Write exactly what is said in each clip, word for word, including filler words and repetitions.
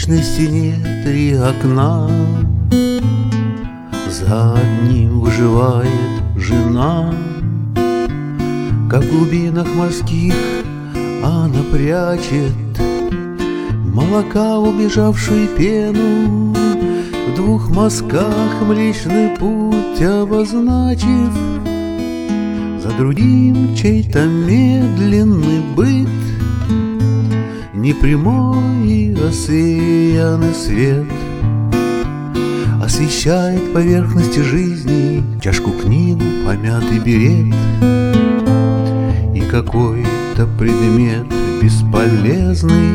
кирпичной стене три окна. За одним выживает жена. Как в глубинах морских она прячет молока, убежавшую пену, в двух мазках Млечный Путь обозначив. За другим чей-то медленный быт, непрямой и рассеянный свет освещает поверхности жизни, чашку, книгу, помятый берет и какой-то предмет бесполезный.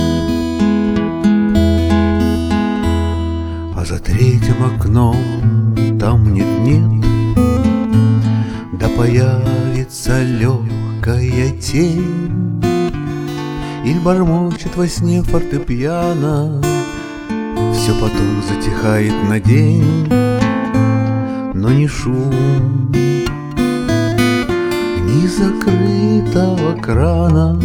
А за третьим окном там нет-нет, да появится легкая тень, или бормочет во сне фортепиано. Все потом затихает на день, но ни шум, ни закрытого крана.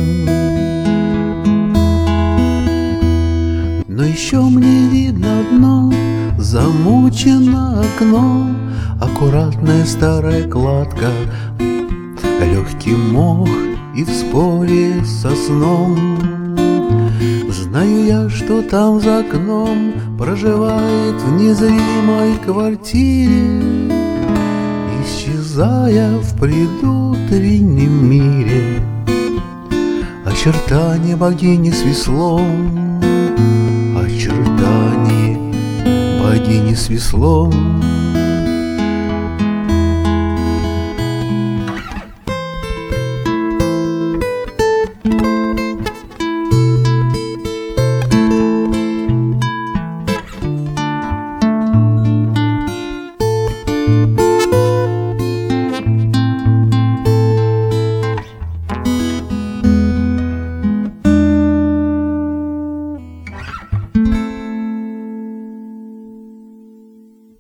Но еще мне видно одно: замучено окно, аккуратная старая кладка, легкий мох и в споре со сном. Знаю я, что там за окном проживает в незримой квартире, исчезая в предутреннем мире, очертания богини с веслом, очертания богини с веслом.